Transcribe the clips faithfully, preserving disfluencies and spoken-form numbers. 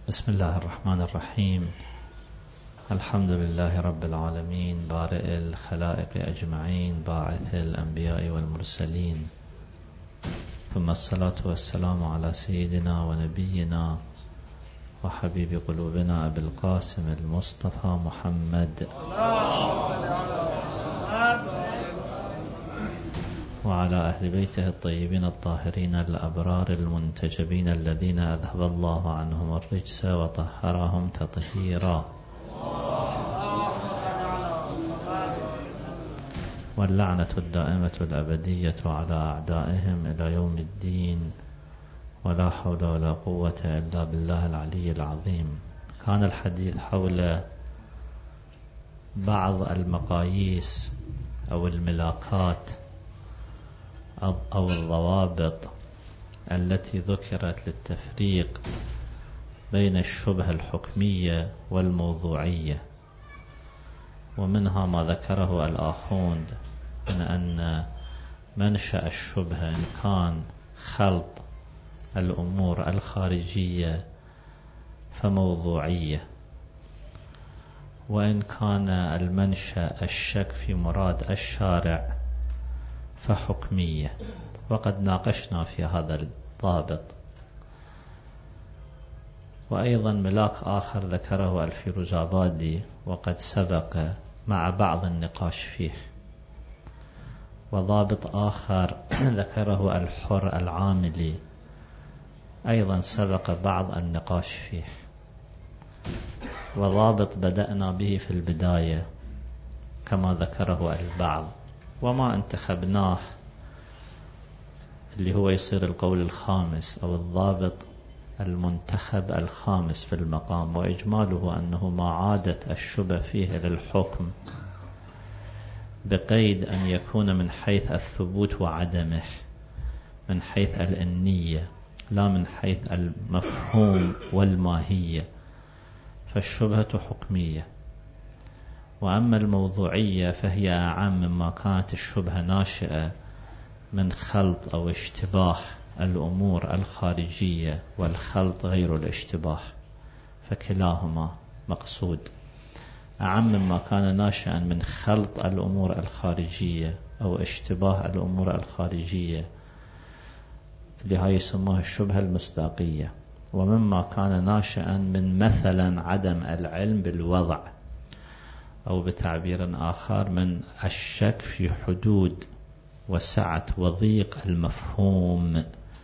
بسم الله الرحمن الرحيم. الحمد لله رب العالمين، بارئ الخلائق أجمعين، باعث الأنبياء والمرسلين، ثم الصلاة والسلام على سيدنا ونبينا وحبيب قلوبنا أبي القاسم المصطفى محمد وعلى أهل بيته الطيبين الطاهرين الأبرار المنتجبين الذين أذهب الله عنهم الرجس وطهرهم تطهيرا، واللعنة الدائمة الأبدية على أعدائهم إلى يوم الدين، ولا حول ولا قوة إلا بالله العلي العظيم. كان الحديث حول بعض المقاييس أو الملاكات أو الضوابط التي ذكرت للتفريق بين الشبهة الحكمية والموضوعية، ومنها ما ذكره الآخوند من أن منشأ الشبهة إن كان خلط الأمور الخارجية فموضوعية، وإن كان المنشأ الشك في مراد الشارع فحكمية. وقد ناقشنا في هذا الضابط. وأيضا ملاك آخر ذكره الفيروزآبادي وقد سبق مع بعض النقاش فيه، وضابط آخر ذكره الحر العاملي أيضا سبق بعض النقاش فيه، وضابط بدأنا به في البداية كما ذكره البعض، وما انتخبناه اللي هو يصير القول الخامس أو الضابط المنتخب الخامس في المقام، وإجماله أنه ما عادت الشبه فيه للحكم بقيد أن يكون من حيث الثبوت وعدمه، من حيث النية لا من حيث المفهوم والماهية، فالشبهة حكمية. وأما الموضوعية فهي أعم مما كانت الشبهة ناشئة من خلط أو اشتباه الأمور الخارجية والخلط غير الاشتباه، فكلاهما مقصود. أعم مما كان ناشئا من خلط الأمور الخارجية أو اشتباه الأمور الخارجية اللي هاي يسموها الشبهة المصداقية، ومما كان ناشئا من مثلا عدم العلم بالوضع، أو بتعبير آخر من الشك في حدود وسعة وضيق المفهوم،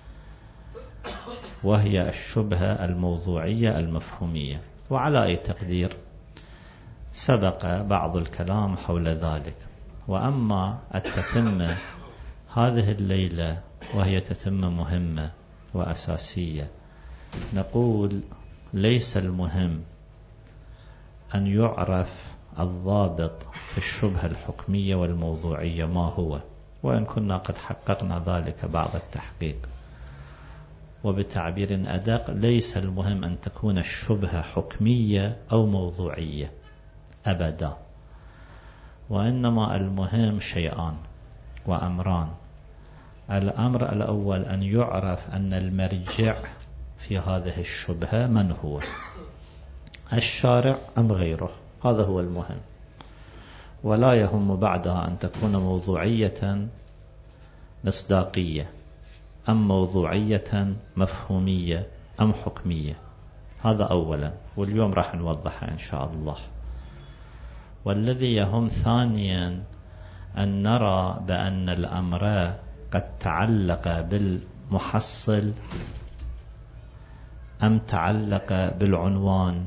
وهي الشبهة الموضوعية المفهومية. وعلى أي تقدير سبق بعض الكلام حول ذلك. وأما التتمة هذه الليلة، وهي تتمة مهمة وأساسية، نقول ليس المهم أن يعرف الضابط في الشبهة الحكمية والموضوعية ما هو، وإن كنا قد حققنا ذلك بعض التحقيق. وبتعبير أدق، ليس المهم أن تكون الشبهة حكمية أو موضوعية أبدا، وإنما المهم شيئان وأمران. الأمر الأول أن يعرف أن المرجع في هذه الشبهة من هو، الشارع أم غيره، هذا هو المهم. ولا يهم بعدها أن تكون موضوعية مصداقية أم موضوعية مفهومية أم حكمية، هذا أولا، واليوم راح نوضحها إن شاء الله. والذي يهم ثانيا أن نرى بأن الأمر قد تعلق بالمحصل أم تعلق بالعنوان،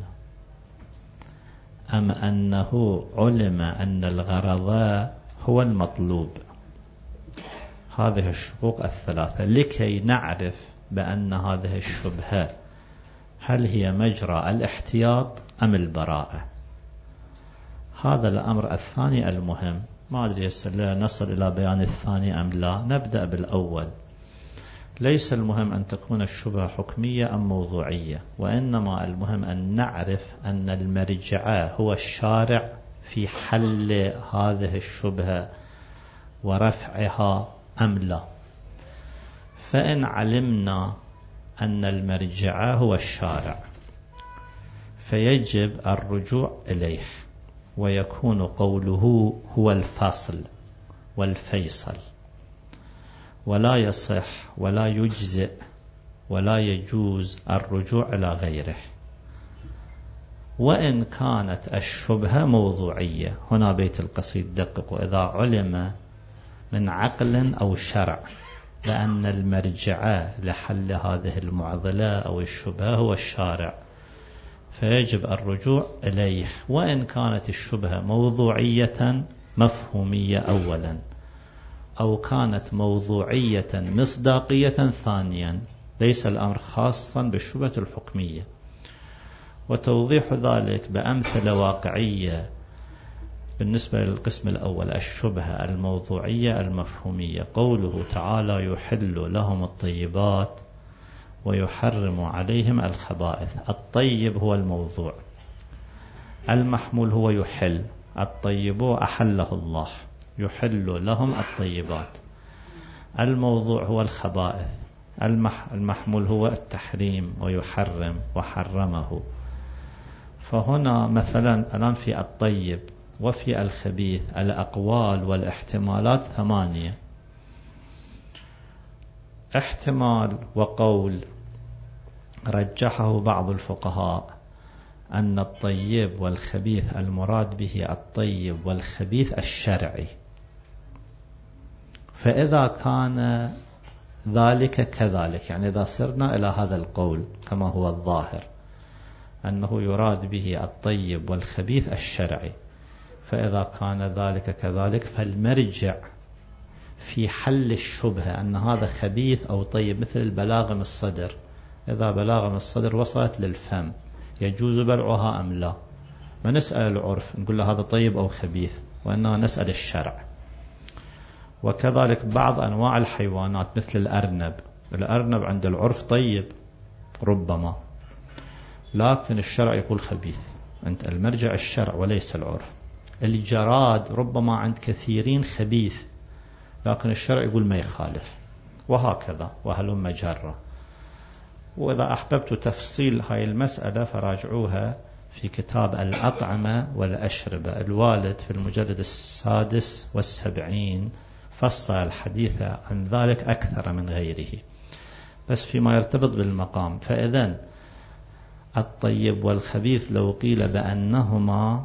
أم أنه علم أن الغرض هو المطلوب. هذه الشقوق الثلاثة لكي نعرف بأن هذه الشبهة هل هي مجرى الاحتياط أم البراءة. هذا الأمر الثاني المهم. ما أدري نصل إلى بيان الثاني أم لا، نبدأ بالأول. ليس المهم أن تكون الشبهة حكمية أم موضوعية، وإنما المهم أن نعرف أن المرجع هو الشارع في حل هذه الشبهة ورفعها أم لا. فإن علمنا أن المرجع هو الشارع فيجب الرجوع إليه، ويكون قوله هو الفاصل والفيصل، ولا يصح ولا يجزئ ولا يجوز الرجوع إلى غيره. وإن كانت الشبهة موضوعية، هنا بيت القصيد دقق: إذا علم من عقل أو شرع لأن المرجع لحل هذه المعضلة أو الشبهة هو الشارع، فيجب الرجوع إليه، وإن كانت الشبهة موضوعية مفهومية أولا، أو كانت موضوعية مصداقية ثانيا، ليس الأمر خاصا بالشبهة الحكمية. وتوضيح ذلك بأمثلة واقعية بالنسبة للقسم الأول، الشبهة الموضوعية المفهومية: قوله تعالى يحل لهم الطيبات ويحرم عليهم الخبائث. الطيب هو الموضوع، المحمول هو يحل. الطيب أحله الله، يحل لهم الطيبات. الموضوع هو الخبائث، المحمول هو التحريم، ويحرم وحرمه. فهنا مثلا الآن في الطيب وفي الخبيث الأقوال والاحتمالات ثمانية. احتمال وقول رجحه بعض الفقهاء أن الطيب والخبيث المراد به الطيب والخبيث الشرعي، فإذا كان ذلك كذلك، يعني إذا صرنا إلى هذا القول كما هو الظاهر أنه يراد به الطيب والخبيث الشرعي، فإذا كان ذلك كذلك فالمرجع في حل الشبهة أن هذا خبيث أو طيب، مثل البلاغم الصدر. إذا بلاغم الصدر وصلت للفم يجوز بلعها أم لا؟ ما نسأل العرف نقول له هذا طيب أو خبيث، وإننا نسأل الشرع. وكذلك بعض أنواع الحيوانات مثل الأرنب. الأرنب عند العرف طيب ربما، لكن الشرع يقول خبيث. أنت المرجع الشرع وليس العرف. الجراد ربما عند كثيرين خبيث، لكن الشرع يقول ما يخالف، وهكذا وهلم جرة. وإذا أحببت تفصيل هاي المسألة فراجعوها في كتاب الأطعمة والأشربة الوالد في المجلد السادس والسبعين، فصل الحديث عن ذلك أكثر من غيره. بس فيما يرتبط بالمقام، فإذن الطيب والخبيث لو قيل بأنهما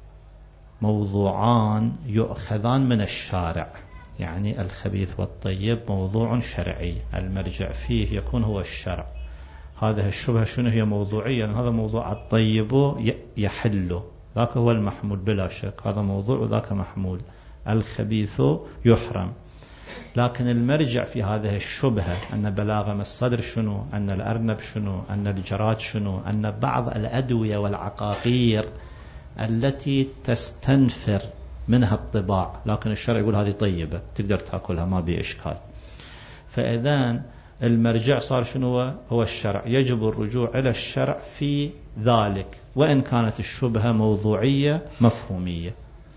موضوعان يؤخذان من الشارع، يعني الخبيث والطيب موضوع شرعي المرجع فيه يكون هو الشرع، هذه الشبهة شنو هي موضوعية؟ هذا موضوع الطيب يحل، ذاك هو المحمول بلا شك، هذا موضوع وذاك محمول. الخبيث يحرم، لكن المرجع في هذه الشبهة أن بلاغم الصدر شنو، أن الأرنب شنو، أن الجراد شنو، أن بعض الأدوية والعقاقير التي تستنفر منها الطباع، لكن الشرع يقول هذه طيبة تقدر تأكلها ما بي إشكال. فإذن المرجع صار شنو؟ هو الشرع، يجب الرجوع إلى الشرع في ذلك، وإن كانت الشبهة موضوعية مفهومية.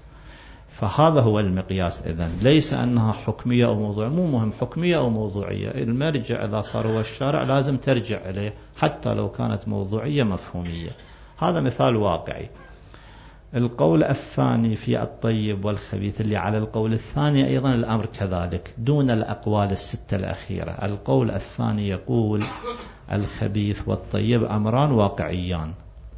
فهذا هو المقياس. إذن ليس أنها حكمية أو موضوعية، مو مهم حكمية أو موضوعية، المرجع إذا صار هو الشرع لازم ترجع إليه حتى لو كانت موضوعية مفهومية. هذا مثال واقعي. القول الثاني في الطيب والخبيث اللي على القول الثاني أيضا الأمر كذلك دون الأقوال الستة الأخيرة. القول الثاني يقول الخبيث والطيب أمران واقعيان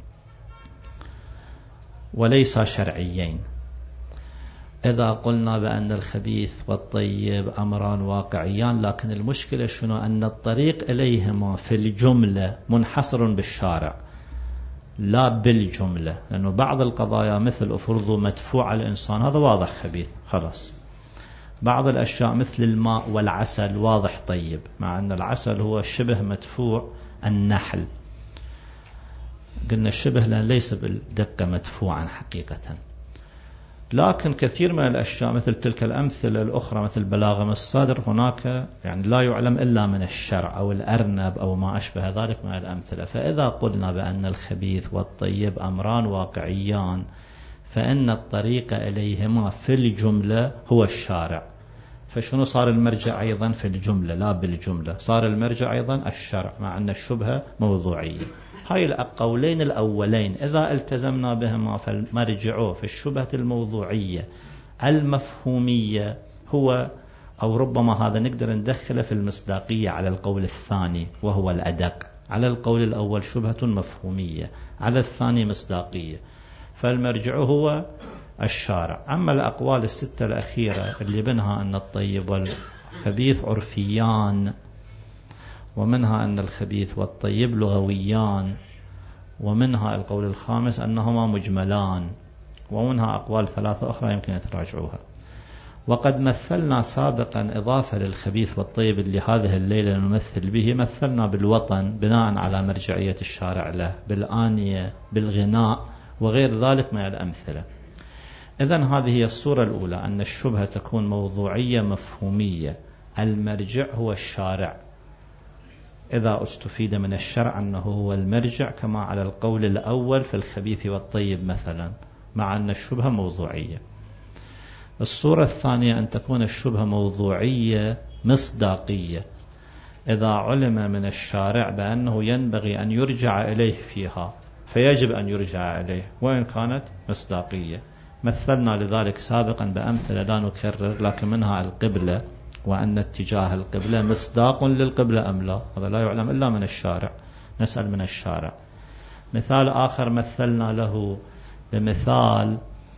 وليس شرعيين. إذا قلنا بأن الخبيث والطيب أمران واقعيان، لكن المشكلة شنو؟ أن الطريق إليهما في الجملة منحصر بالشارع لا بالجملة، لأنه بعض القضايا مثل أفرض مدفوع الإنسان هذا واضح خبيث خلاص. بعض الأشياء مثل الماء والعسل واضح طيب، مع أن العسل هو شبه مدفوع النحل، قلنا الشبه لأن ليس بالدقة مدفوعا حقيقة. لكن كثير من الأشياء مثل تلك الأمثلة الأخرى مثل بلاغم الصدر هناك يعني لا يعلم إلا من الشرع، أو الأرنب أو ما أشبه ذلك من الأمثلة. فإذا قلنا بأن الخبيث والطيب أمران واقعيان، فإن الطريق إليهما في الجملة هو الشارع. فشنو صار المرجع أيضا في الجملة لا بالجملة؟ صار المرجع أيضا الشرع، مع أن الشبهة موضوعية. هاي القولين الأولين إذا التزمنا بهما فالمرجع في الشبهة الموضوعية المفهومية هو، أو ربما هذا نقدر ندخله في المصداقية على القول الثاني وهو الأدق. على القول الأول شبهة مفهومية، على الثاني مصداقية، فالمرجع هو الشارع. أما الأقوال الستة الأخيرة اللي منها أن الطيب والخبيث عرفيان، ومنها أن الخبيث والطيب لغويان، ومنها القول الخامس أنهما مجملان، ومنها أقوال ثلاثة أخرى يمكن تراجعوها. وقد مثلنا سابقا إضافة للخبيث والطيب اللي هذه الليلة نمثل به، مثلنا بالوطن بناء على مرجعية الشارع له، بالآنية، بالغناء وغير ذلك من الأمثلة. إذن هذه هي الصورة الأولى، أن الشبهة تكون موضوعية مفهومية، المرجع هو الشارع، إذا استفيد من الشرع أنه هو المرجع كما على القول الأول في الخبيث والطيب مثلا، مع أن الشبهة موضوعية. الصورة الثانية أن تكون الشبهة موضوعية مصداقية، إذا علم من الشارع بأنه ينبغي أن يرجع إليه فيها فيجب أن يرجع إليه وإن كانت مصداقية. مثلنا لذلك سابقا بأمثلة لا نكرر، لكن منها القبلة، وأن اتجاه القبلة مصداق للقبلة أم لا، هذا لا يعلم إلا من الشارع، نسأل من الشارع. مثال آخر مثلنا له بمثال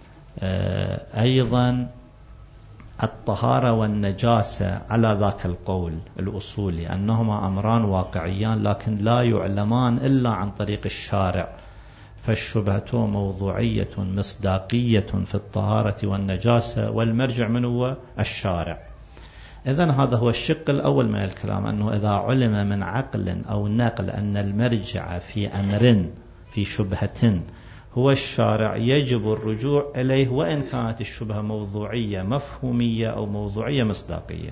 أيضا الطهارة والنجاسة على ذاك القول الأصولي، أنهما أمران واقعيان لكن لا يعلمان إلا عن طريق الشارع، فالشبهة موضوعية مصداقية في الطهارة والنجاسة، والمرجع من هو الشارع. إذن هذا هو الشق الأول من الكلام، أنه إذا علم من عقل أو نقل أن المرجع في أمر في شبهة هو الشارع يجب الرجوع إليه وإن كانت الشبهة موضوعية مفهومية أو موضوعية مصداقية.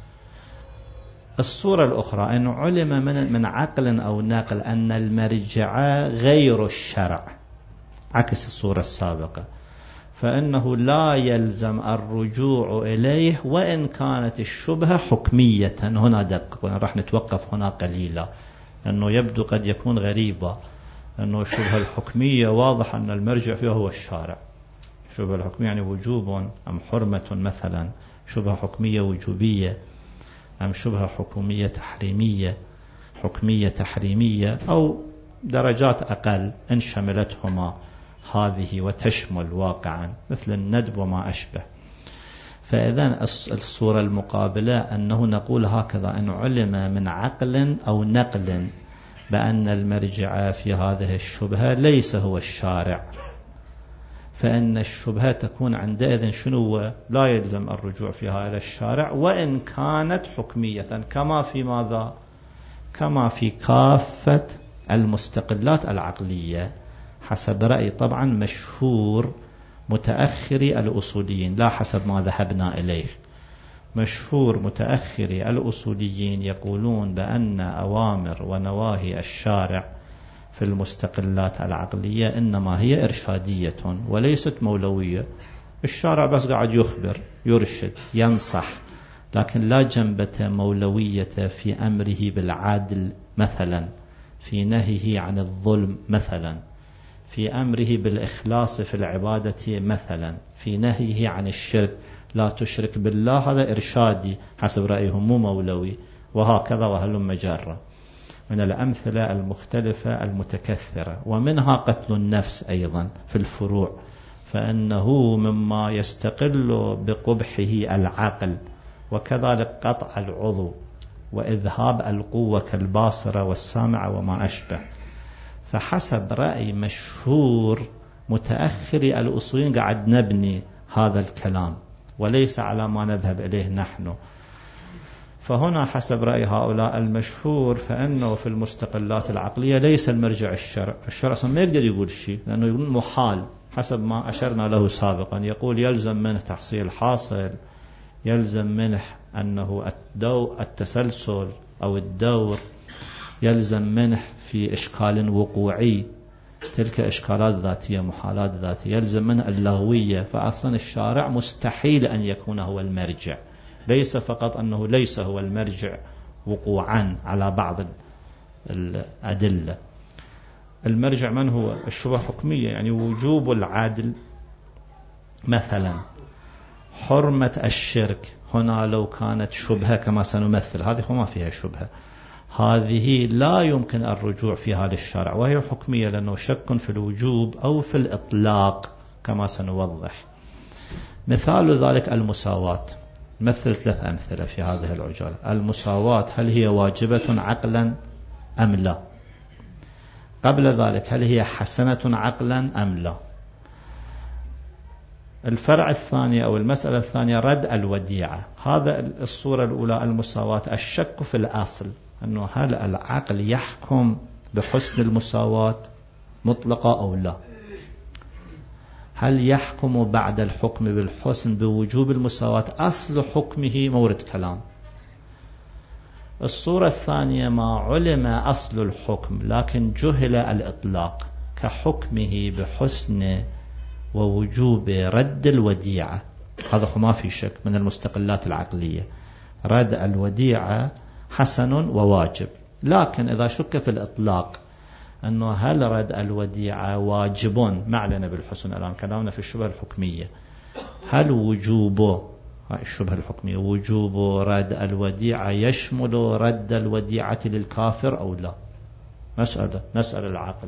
الصورة الأخرى أن علم من, من عقل أو نقل أن المرجع غير الشرع، عكس الصورة السابقة، فإنه لا يلزم الرجوع إليه وإن كانت الشبهة حكمية. هنا دقق، راح نتوقف هنا قليلا لأنه يبدو قد يكون غريبا، أنه الشبهة الحكمية واضح أن المرجع فيها هو الشارع. الشبهة الحكمية يعني وجوب أم حرمة مثلا، شبهة حكمية وجوبية أم شبهة حكومية تحريمية، حكمية تحريمية، أو درجات أقل إن شملتهما هذه وتشمل واقعا مثل الندب وما أشبه. فإذن الصورة المقابلة أنه نقول هكذا: أن علم من عقل أو نقل بأن المرجع في هذه الشبهة ليس هو الشارع، فإن الشبهة تكون عندئذ شنو؟ لا يلزم الرجوع فيها إلى الشارع وإن كانت حكمية، كما في ماذا؟ كما في كافة المستقلات العقلية، حسب رأي طبعا مشهور متأخري الأصوليين، لا حسب ما ذهبنا إليه. مشهور متأخري الأصوليين يقولون بأن أوامر ونواهي الشارع في المستقلات العقلية إنما هي إرشادية وليست مولوية. الشارع بس قاعد يخبر، يرشد، ينصح، لكن لا جنبة مولوية في أمره بالعدل مثلا، في نهيه عن الظلم مثلا، في أمره بالإخلاص في العبادة مثلا، في نهيه عن الشرك، لا تشرك بالله، هذا إرشادي حسب رأيهم مو مولوي، وهكذا وهلم مجرة من الأمثلة المختلفة المتكثرة. ومنها قتل النفس أيضا في الفروع، فإنه مما يستقل بقبحه العقل، وكذلك قطع العضو وإذهاب القوة كالباصرة والسامعة وما أشبه. فحسب رأي مشهور متأخري الأصوليين قاعد نبني هذا الكلام وليس على ما نذهب إليه نحن. فهنا حسب رأي هؤلاء المشهور فإنه في المستقلات العقلية ليس المرجع الشرع. الشرع أصلا ما يقدر يقول شيء، لأنه يقول محال حسب ما أشرنا له سابقا. يقول يلزم منه تحصيل حاصل، يلزم منه أنه الدو التسلسل أو الدور، يلزم منه في إشكال وقوعي، تلك إشكالات ذاتية، محالات ذاتية، يلزم منه اللغوية. فأصلا الشارع مستحيل أن يكون هو المرجع، ليس فقط أنه ليس هو المرجع وقوعا على بعض الأدلة، المرجع من هو؟ الشبهة حكمية، يعني وجوب العدل مثلا، حرمة الشرك، هنا لو كانت شبهة كما سنمثل هذه ما فيها شبهة، هذه لا يمكن الرجوع فيها للشرع وهي حكمية لأنه شك في الوجوب أو في الإطلاق كما سنوضح. مثال ذلك المساواة، مثل ثلاث أمثلة في هذه العجالة. المساواة هل هي واجبة عقلا أم لا؟ قبل ذلك هل هي حسنة عقلا أم لا؟ الفرع الثاني أو المسألة الثانية رد الوديعة. هذا الصورة الأولى المساواة، الشك في الأصل أنه هل العقل يحكم بحسن المساواة مطلقة أو لا، هل يحكم بعد الحكم بالحسن بوجوب المساواة، أصل حكمه مورد كلام. الصورة الثانية ما علم أصل الحكم لكن جهل الإطلاق، كحكمه بحسن ووجوب رد الوديعة، هذا ما في شك من المستقلات العقلية، رد الوديعة حسن وواجب. لكن إذا شك في الإطلاق أنه هل رد الوديعة واجب، ما علينا بالحسن الآن كلامنا في الشبهة الحكمية، هل وجوب الشبهة الحكمية وجوب رد الوديعة يشمل رد الوديعة للكافر أو لا؟ مسألة نسأل العقل.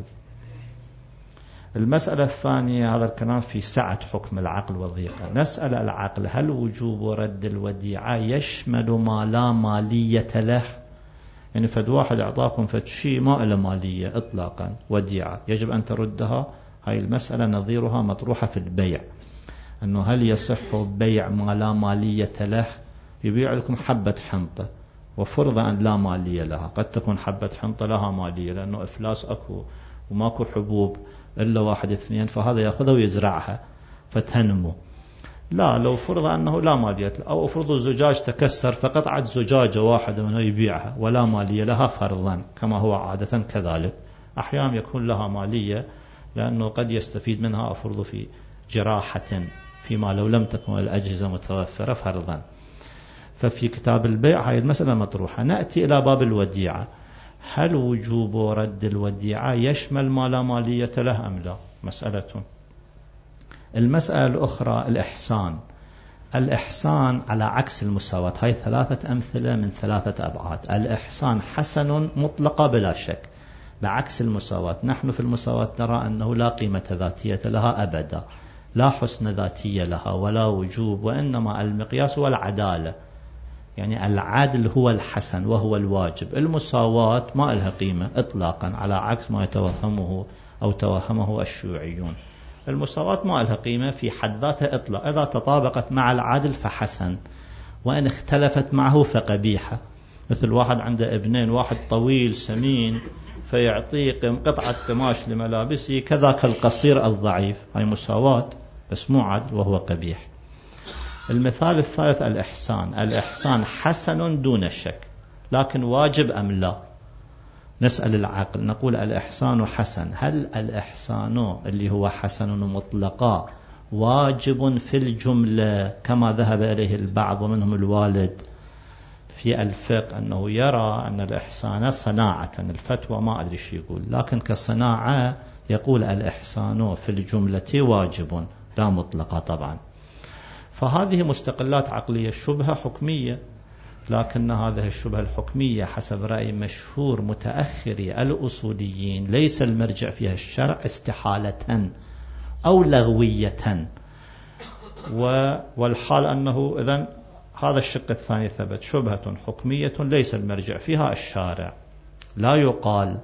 المسألة الثانية هذا الكلام في سعة حكم العقل وضيقة، نسأل العقل هل وجوب رد الوديعة يشمل ما لا مالية له، يعني فد واحد أعطاكم فد شيء ما له مالية إطلاقا، وديعة يجب أن تردها، هاي المسألة نظيرها مطروحة في البيع، أنه هل يصح بيع ما لا مالية له؟ يبيع لكم حبة حنطة وفرض أن لا مالية لها، قد تكون حبة حنطة لها مالية لأنه إفلاس أكو وماكو حبوب إلا واحد اثنين، فهذا يأخذها ويزرعها فتنمو. لا، لو فرض أنه لا مالية، أو فرض الزجاج تكسر فقطعت زجاجة واحدة منه يبيعها ولا مالية لها فرضا كما هو عادة كذلك. أحيانا يكون لها مالية لأنه قد يستفيد منها أفرض في جراحة فيما لو لم تكن الأجهزة متوفرة فرضا. ففي كتاب البيع هاي المسألة مطروحة. نأتي إلى باب الوديعة، هل وجوب رد الوديعة يشمل ما لا مالية له أم لا؟ مسألة. المسألة الأخرى الإحسان. الإحسان على عكس المساواة، هاي ثلاثة أمثلة من ثلاثة أبعاد. الإحسان حسن مطلقة بلا شك، بعكس المساواة. نحن في المساواة نرى أنه لا قيمة ذاتية لها أبدا، لا حسن ذاتية لها ولا وجوب، وإنما المقياس هو العدالة، يعني العدل هو الحسن وهو الواجب. المساواة ما لها قيمة إطلاقا، على عكس ما يتوهمه أو توهمه الشيوعيون. المساواة ما لها قيمة في حد ذاتها إطلاق، إذا تطابقت مع العدل فحسن، وإن اختلفت معه فقبيحة. مثل واحد عنده ابنين، واحد طويل سمين فيعطيه قطعة قماش لملابسه، كذاك القصير الضعيف، هاي مساواة بس مو عدل وهو قبيح. المثال الثالث الإحسان. الإحسان حسن دون شك، لكن واجب أم لا؟ نسأل العقل، نقول الإحسان حسن، هل الإحسان اللي هو حسن مطلقا واجب في الجملة كما ذهب إليه البعض ومنهم الوالد في الفقه، أنه يرى أن الإحسان صناعة، الفتوى ما أدري شو يقول، لكن كصناعة يقول الإحسان في الجملة واجب لا مطلقا طبعا. فهذه مستقلات عقلية، شبهة حكمية، لكن هذه الشبهة الحكمية حسب رأي مشهور متأخري الأصوليين ليس المرجع فيها الشرع استحالة أو لغوية، والحال أنه إذن هذا الشق الثاني ثبت، شبهة حكمية ليس المرجع فيها الشارع. لا يقال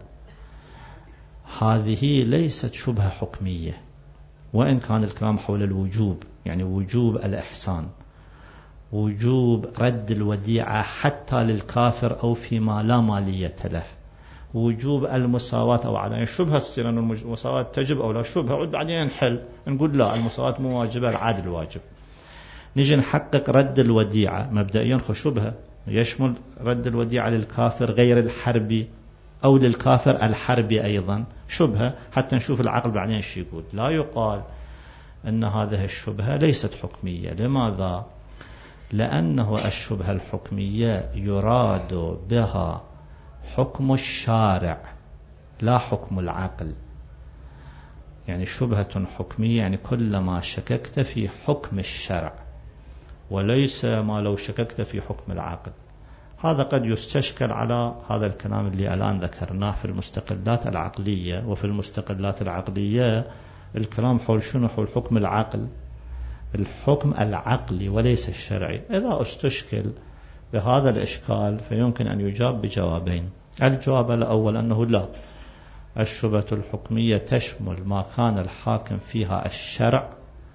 هذه ليست شبهة حكمية، وإن كان الكلام حول الوجوب، يعني وجوب الإحسان، وجوب رد الوديعة حتى للكافر أو فيما لا مالية له، وجوب المساواة أو عدم الشبهة، تصير أن المساواة تجب أو لا، شبهة عد بعدين نحل نقول لا المساواة مو واجبة، العدل واجب. نجي نحقق رد الوديعة، مبدئيا خشبهة يشمل رد الوديعة للكافر غير الحربي أو للكافر الحربي أيضا، شبهة حتى نشوف العقل بعدين شو يقول. لا يقال أن هذه الشبهة ليست حكمية. لماذا؟ لأنه الشبهة الحكمية يراد بها حكم الشارع لا حكم العقل. يعني شبهة حكمية يعني كلما شككت في حكم الشرع، وليس ما لو شككت في حكم العقل. هذا قد يستشكل على هذا الكلام اللي الآن ذكرناه في المستقلات العقلية. وفي المستقلات العقلية الكلام حول شنو؟ حول حكم العقل، الحكم العقلي وليس الشرعي. إذا استشكل بهذا الإشكال فيمكن أن يجاب بجوابين. الجواب الأول أنه لا، الشبهة الحكمية تشمل ما كان الحاكم فيها الشرع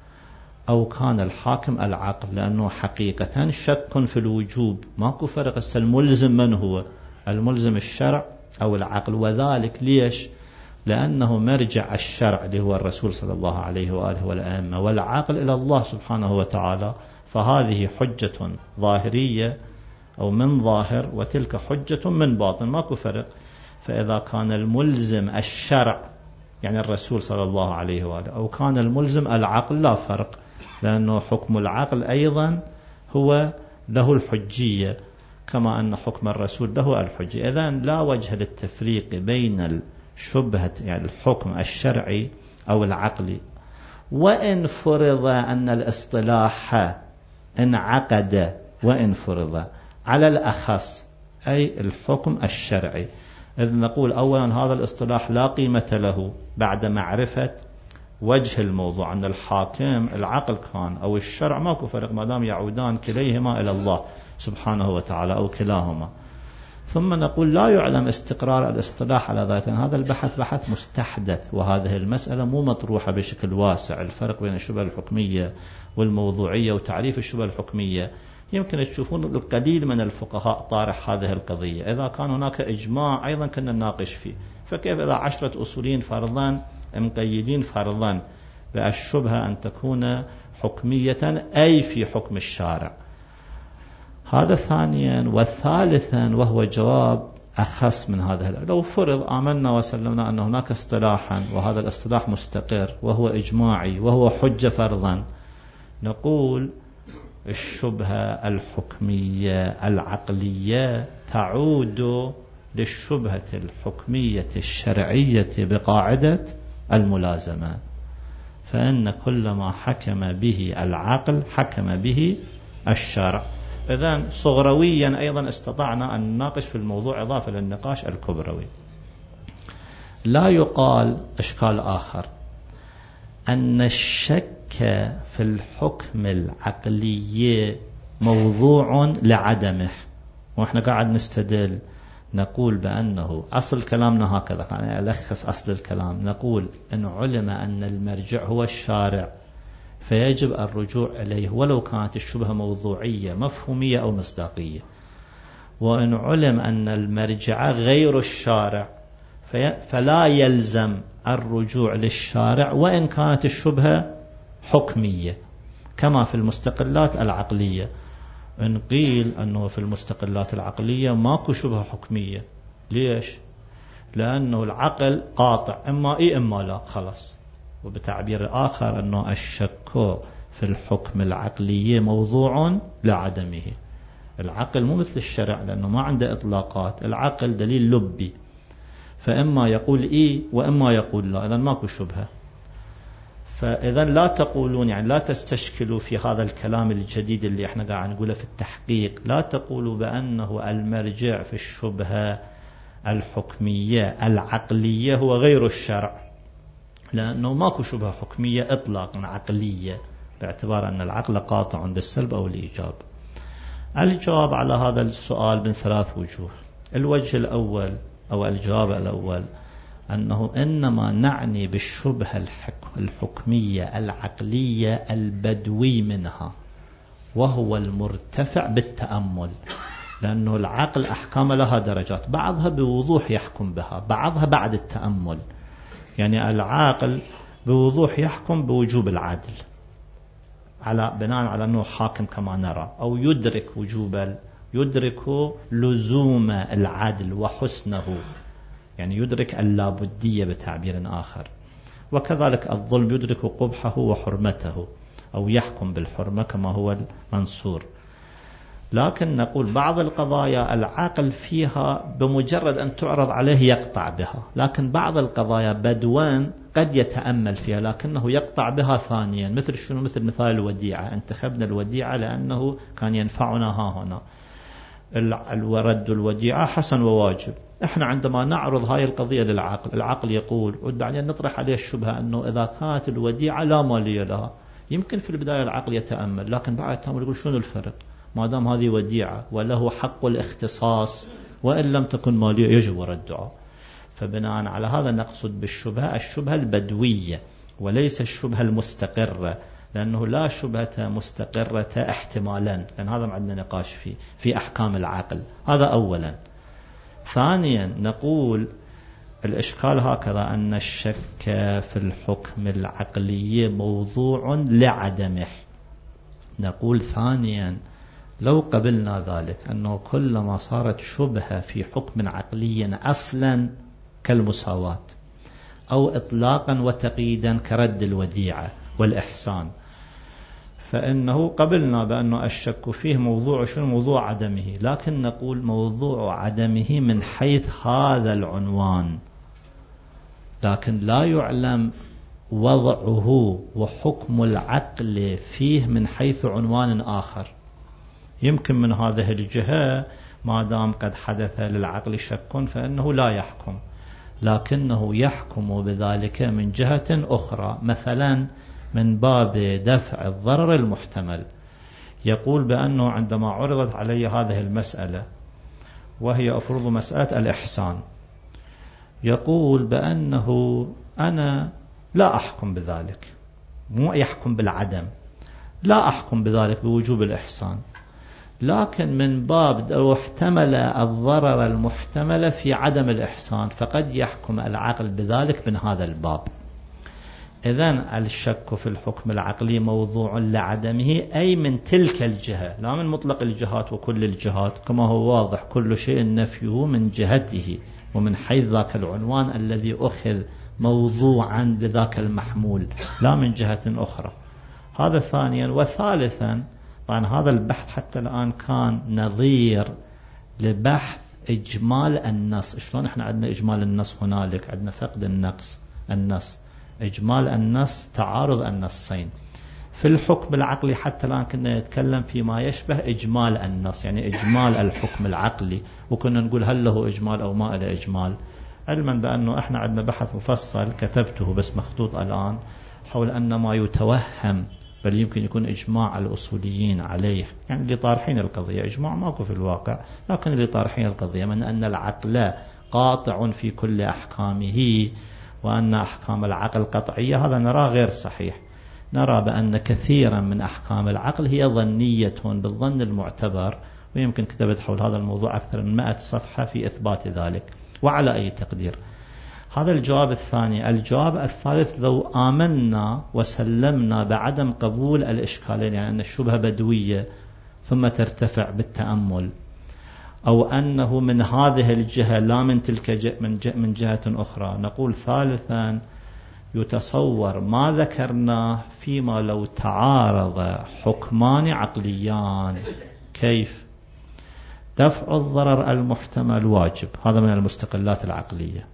أو كان الحاكم العقل، لأنه حقيقة شك في الوجوب، ماكو فرق. الملزم من هو؟ الملزم الشرع أو العقل. وذلك ليش؟ لأنه مرجع الشرع اللي هو الرسول صلى الله عليه وآله والأئمة، والعقل إلى الله سبحانه وتعالى. فهذه حجة ظاهرية أو من ظاهر، وتلك حجة من باطن، ماكو فرق. فإذا كان الملزم الشرع يعني الرسول صلى الله عليه وآله، أو كان الملزم العقل، لا فرق، لأنه حكم العقل أيضا هو له الحجية كما أن حكم الرسول له الحجية. إذن لا وجه للتفريق بين الشبهة يعني الحكم الشرعي أو العقلي. وإن فرض أن الاصطلاح انعقد، وإن فرض على الأخص أي الحكم الشرعي، إذ نقول أولا هذا الاصطلاح لا قيمة له بعد معرفة وجه الموضوع، أن الحاكم العقل كان أو الشرع، ماكو فرق ما دام يعودان كليهما إلى الله سبحانه وتعالى أو كلاهما. ثم نقول لا يعلم استقرار الاصطلاح على ذلك، هذا البحث بحث مستحدث، وهذه المسألة مو مطروحة بشكل واسع. الفرق بين الشبهة الحكمية والموضوعية وتعريف الشبهة الحكمية يمكن تشوفون القليل من الفقهاء طارح هذه القضية. إذا كان هناك إجماع أيضا كنا نناقش فيه، فكيف إذا عشرة أصولين فرضا مقيدين فرضا بالشبهة أن تكون حكمية أي في حكم الشارع؟ هذا ثانيا. والثالثا وهو جواب أخص من هذا، لو فرض آمنا وسلمنا أن هناك اصطلاحا وهذا الاصطلاح مستقر وهو إجماعي وهو حجة فرضا، نقول الشبهة الحكمية العقلية تعود للشبهة الحكمية الشرعية بقاعدة الملازمة، فإن كل ما حكم به العقل حكم به الشرع. إذن صغرويا أيضا استطعنا أن نناقش في الموضوع إضافة للنقاش الكبروي. لا يقال إشكال آخر أن الشك في الحكم العقلي موضوع لعدمه، وإحنا قاعد نستدل نقول بأنه أصل كلامنا هكذا، يعني ألخص أصل الكلام، نقول إن علم أن المرجع هو الشارع فيجب الرجوع إليه ولو كانت الشبهة موضوعية مفهومية أو مصداقية. وإن علم أن المرجع غير الشارع فلا يلزم الرجوع للشارع وإن كانت الشبهة حكمية، كما في المستقلات العقلية. إن قيل أنه في المستقلات العقلية ماكو شبهة حكمية، ليش؟ لأنه العقل قاطع، إما إيه إما لا، خلاص. وبتعبير آخر أنه الشك في الحكم العقلي موضوع لعدمه. العقل مو مثل الشرع لأنه ما عنده إطلاقات، العقل دليل لبي، فإما يقول إيه وإما يقول لا، إذن ماكو شبهة. فإذا لا تقولون يعني لا تستشكلوا في هذا الكلام الجديد اللي احنا قاعد نقوله في التحقيق، لا تقولوا بأنه المرجع في الشبهة الحكمية العقلية هو غير الشرع، لأنه ماكو شبهة حكمية إطلاقا عقلية، باعتبار أن العقل قاطع بالسلب أو الإيجاب. الجواب على هذا السؤال من ثلاث وجوه. الوجه الأول أو الجواب الأول أنه إنما نعني بالشبهة الحكمية العقلية البدوي منها، وهو المرتفع بالتأمل، لأنه العقل أحكام لها درجات، بعضها بوضوح يحكم بها، بعضها بعد التأمل. يعني العاقل بوضوح يحكم بوجوب العدل على بناء على أنه حاكم كما نرى، أو يدرك وجوب يدرك لزوم العدل وحسنه، يعني يدرك اللابدية بتعبير آخر. وكذلك الظلم يدرك قبحه وحرمته، أو يحكم بالحرمة كما هو المنصور. لكن نقول بعض القضايا العقل فيها بمجرد أن تعرض عليه يقطع بها، لكن بعض القضايا بدوان قد يتأمل فيها لكنه يقطع بها ثانيا. مثل شنو؟ مثل مثال الوديعة، انتخبنا الوديعة لأنه كان ينفعنا ها هنا، الورد الوديعة حسن وواجب. احنا عندما نعرض هاي القضية للعقل، العقل يقول، وبعدين نطرح عليه الشبهة أنه إذا كانت الوديعة لا مالية لها، يمكن في البداية العقل يتأمل، لكن بعد التأمل يقول شنو الفرق؟ ما دام هذه وديعة وله حق الاختصاص وإن لم تكن مالية يجب ردها. فبناء على هذا نقصد بالشبهة الشبهة البدوية وليس الشبهة المستقرة، لأنه لا شبهة مستقرة احتمالا، لأن هذا ما عندنا نقاش فيه في أحكام العقل. هذا أولا. ثانيا نقول الإشكال هكذا أن الشك في الحكم العقلي موضوع لعدمه. نقول ثانيا لو قبلنا ذلك أنه كلما صارت شبهة في حكم عقلي أصلا كالمساواة أو إطلاقا وتقييدا كرد الوديعة والإحسان، فإنه قبلنا بأنه الشك فيه موضوع شنو؟ موضوع عدمه. لكن نقول موضوع عدمه من حيث هذا العنوان، لكن لا يعلم وضعه وحكم العقل فيه من حيث عنوان آخر. يمكن من هذه الجهة ما دام قد حدث للعقل شك فإنه لا يحكم، لكنه يحكم بذلك من جهة أخرى، مثلا من باب دفع الضرر المحتمل. يقول بأنه عندما عرضت علي هذه المسألة وهي أفرض مسألة الإحسان، يقول بأنه أنا لا أحكم بذلك، مو يحكم بالعدم، لا أحكم بذلك بوجوب الإحسان، لكن من باب لو احتمل الضرر المحتمل في عدم الإحسان فقد يحكم العقل بذلك من هذا الباب. إذن الشك في الحكم العقلي موضوع لعدمه، أي من تلك الجهة، لا من مطلق الجهات وكل الجهات، كما هو واضح كل شيء نفيه من جهته ومن حيث ذاك العنوان الذي أخذ موضوعا لذاك المحمول، لا من جهة أخرى. هذا ثانيا. وثالثا طبعا هذا البحث حتى الآن كان نظير لبحث إجمال النص. شلون احنا عندنا إجمال النص هنالك، عندنا فقد النقص النص، إجمال النص تعارض النصين. في الحكم العقلي حتى الآن كنا نتكلم فيما يشبه إجمال النص، يعني إجمال الحكم العقلي، وكنا نقول هل له إجمال أو ما له إجمال، علما بأنه احنا عندنا بحث مفصل كتبته بس مخطوط الآن حول أن ما يتوهم بل يمكن يكون إجماع الأصوليين عليه، يعني اللي طارحين القضية، إجماع ماكو في الواقع، لكن اللي طارحين القضية من أن العقل قاطع في كل أحكامه وأن أحكام العقل قطعية، هذا نرى غير صحيح. نرى بأن كثيرا من أحكام العقل هي ظنية بالظن المعتبر، ويمكن كتبت حول هذا الموضوع أكثر من مئة صفحة في إثبات ذلك. وعلى أي تقدير؟ هذا الجواب الثاني. الجواب الثالث لو آمنا وسلمنا بعدم قبول الإشكالين، يعني أن الشبهة بدوية ثم ترتفع بالتأمل، أو أنه من هذه الجهة لا من تلك جه من, جه من جهة أخرى، نقول ثالثا يتصور ما ذكرناه فيما لو تعارض حكمان عقليان. كيف؟ دفع الضرر المحتمل واجب، هذا من المستقلات العقلية.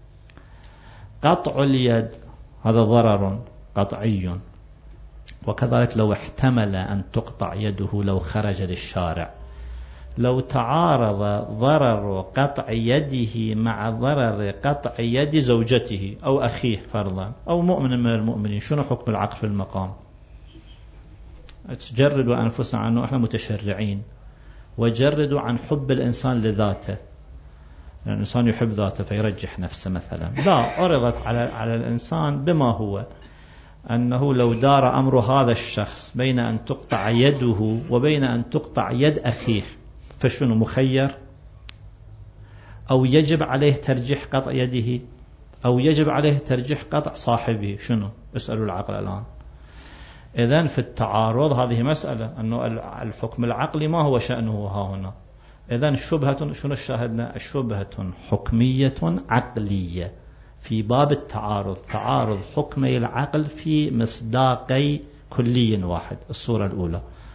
قطع اليد هذا ضرر قطعي، وكذلك لو احتمل أن تقطع يده لو خرج للشارع. لو تعارض ضرر قطع يده مع ضرر قطع يد زوجته أو أخيه فرضا أو مؤمن من المؤمنين، شنو حكم العقل في المقام؟ تجردوا أنفسنا عنه، احنا متشرعين، وجردوا عن حب الإنسان لذاته، يعني الإنسان يحب ذاته فيرجح نفسه مثلا، لا، عرضت على على الإنسان بما هو أنه لو دار أمر هذا الشخص بين أن تقطع يده وبين أن تقطع يد أخيه، فشنو مخير؟ أو يجب عليه ترجيح قطع يده أو يجب عليه ترجيح قطع صاحبه؟ شنو؟ اسألوا العقل الآن. إذن في التعارض هذه مسألة، أنه الحكم العقلي ما هو شأنه ها هنا. إذن شبهة، شنو شاهدنا؟ شبهة حكمية عقلية في باب التعارض، تعارض حكمي العقل في مصداقي كلي واحد، الصورة الأولى.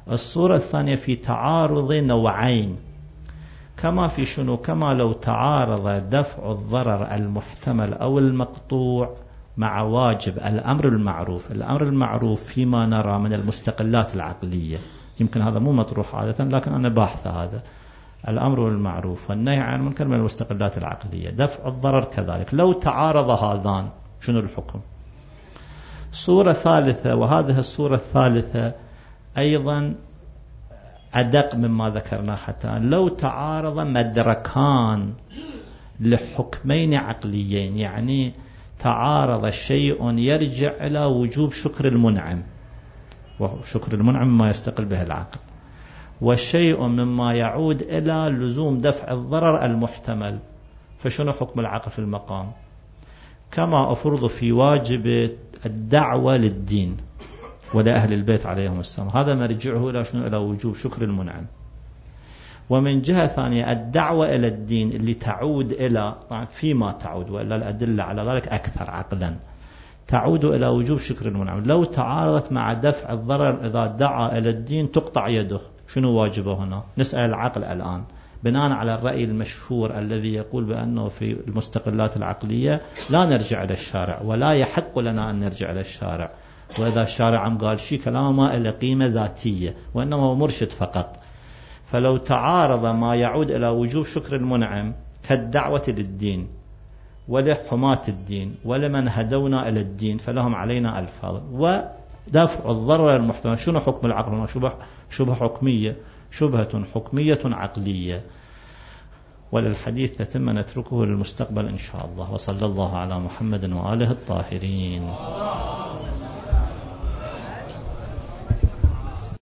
الصورة الثانية في تعارض نوعين، كما في شنو؟ كما لو تعارض دفع الضرر المحتمل أو المقطوع مع واجب الأمر المعروف. الأمر المعروف فيما نرى من المستقلات العقلية، يمكن هذا مو مطروح عادة لكن أنا باحث هذا. الأمر المعروف والنهي عن المنكر من المستقلات العقلية، دفع الضرر كذلك. لو تعارض هذان شنو الحكم؟ صورة ثالثة، وهذه الصورة الثالثة أيضا أدق مما ذكرنا حتى، لو تعارض مدركان لحكمين عقليين، يعني تعارض شيء يرجع إلى وجوب شكر المنعم، وشكر المنعم ما يستقل به العقل، والشيء مما يعود إلى لزوم دفع الضرر المحتمل، فشنو حكم العقل في المقام؟ كما أفرض في واجب الدعوة للدين ولأهل البيت عليهم السلام، هذا مرجعه إلى شنو؟ إلى وجوب شكر المنعم. ومن جهة ثانية الدعوة إلى الدين اللي تعود إلى، فيما تعود وإلا الأدلة على ذلك أكثر عقلا، تعود إلى وجوب شكر المنعم. لو تعارضت مع دفع الضرر، إذا دعا إلى الدين تقطع يده، شنو واجبه هنا؟ نسأل العقل الآن بناء على الرأي المشهور الذي يقول بأنه في المستقلات العقلية لا نرجع إلى الشارع، ولا يحق لنا أن نرجع إلى الشارع، وإذا الشارع عم قال شيء كلامه ما له قيمة ذاتية وإنما هو مرشد فقط. فلو تعارض ما يعود إلى وجوب شكر المنعم كالدعوة للدين ولحماة الدين ولمن هدونا إلى الدين فلهم علينا الفضل، ودفع الضرر المحتمل، شنو حكم العقل؟ شبه شبهة حكمية، شبهة حكمية عقلية. وللحديث تتم نتركه للمستقبل إن شاء الله. وصلى الله على محمد وآله الطاهرين.